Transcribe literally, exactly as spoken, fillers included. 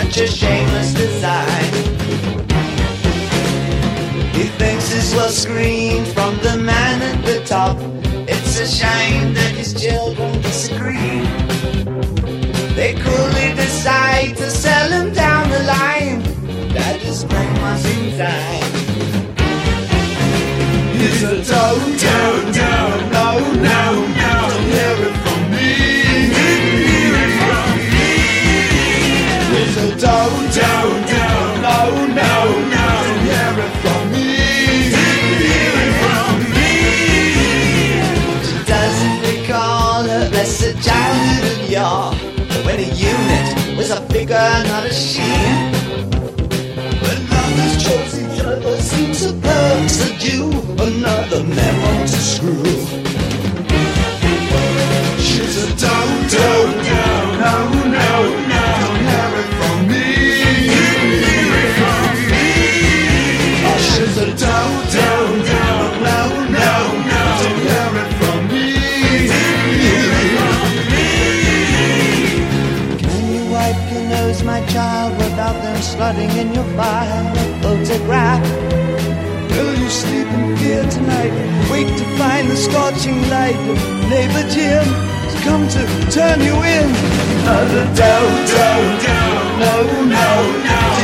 such a shameless design. He thinks this will screen from the man at the top. It's a shame that his children disagree. They coolly decide to sell him down the line. That is very much inside. He's a toad, toad, toad, no, no, no, don't hear it from me. Hear it from me. He's a toad, toad, toad, no, no, no, don't hear it from me. Hear it from me. She doesn't recall her blessed childhood of yore, when a unit was a figure, not a she. When lovers chose each other, seems a perks to do, another memo to screw. She's a toad, toad, toad, no, no, no, don't hear it from me. Hear it from me. Oh, she's a toad, toad, toad, no, no, no, don't hear it from me. Hear it from me. Can you wipe your nose, my child, without them slotting in your file photograph? Will you sleep in fear tonight? Wait to find the scorching light of neighbor Jim has come to turn you in. Another dough, dough, dough, no, no, no.